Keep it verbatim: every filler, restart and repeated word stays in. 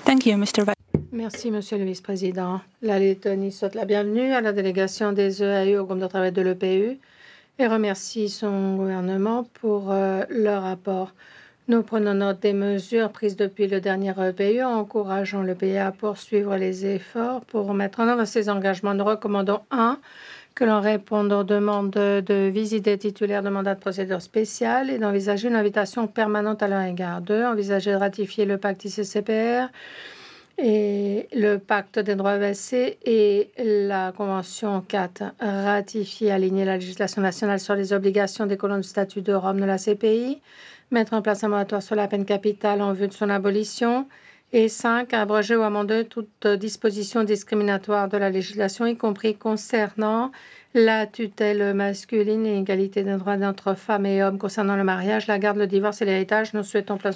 Thank you, mister Vice. Merci, Monsieur le Vice-président. La Lettonie souhaite la bienvenue à la délégation des E A U au groupe de travail de l'E P U et remercie son gouvernement pour euh, leur rapport. Nous prenons note des mesures prises depuis le dernier E P U, encourageant le pays à poursuivre les efforts pour mettre en œuvre ses engagements. Nous recommandons un que l'on réponde aux demandes de, de visite des titulaires de mandat de procédure spéciale et d'envisager une invitation permanente à leur égard. Deux, envisager de ratifier le pacte I C C P R et le pacte des droits E S C et la Convention quatre, ratifier, aligner la législation nationale sur les obligations des colons du statut de Rome de la C P I, mettre en place un moratoire sur la peine capitale en vue de son abolition, et cinq, abroger ou amender toute disposition discriminatoire de la législation, y compris concernant la tutelle masculine et l'égalité des droits entre femmes et hommes concernant le mariage, la garde, le divorce et l'héritage. Nous souhaitons